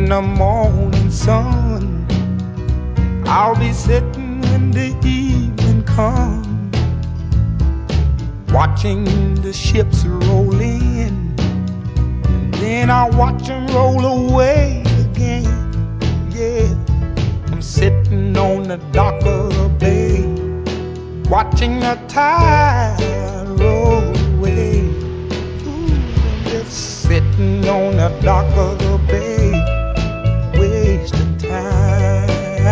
the morning sun. I'll be sitting when the evening comes, watching the ships roll in, and then I'll watch them roll away again. Yeah, I'm sitting on the dock of the bay, watching the tide roll away. Ooh, I'm just sitting on the dock of the bay, wasting time.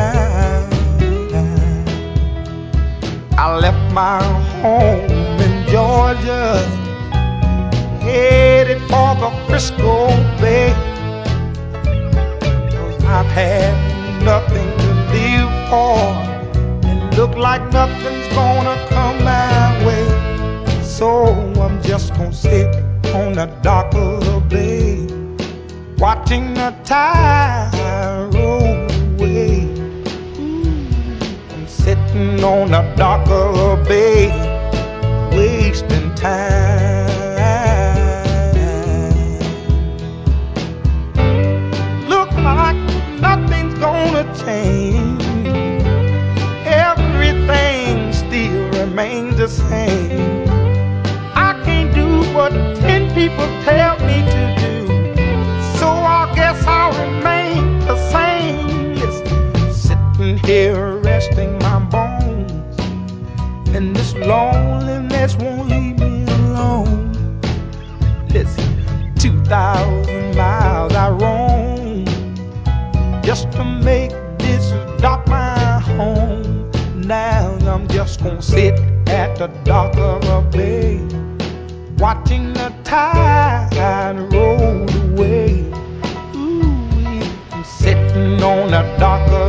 I left my home in Georgia, headed for the Frisco Bay, 'cause I've had nothing to live for, and look like nothing's gonna come my way. So I'm just gonna sit on the dock of the bay, watching the tide roll away. I'm sitting on the dock of the bay, wasting time. Look like nothing's gonna change, everything still remains the same. I can't do what 10 people tell me to do, so I guess I'll remain the same. Listen, sitting here resting my bones, and this loneliness won't leave me alone. Listen, 2,000 miles I roam just to make this dock my home. Now I'm just gonna sit at the dock of a bay, watching the tide roll away. Ooh, I'm sitting on the dock of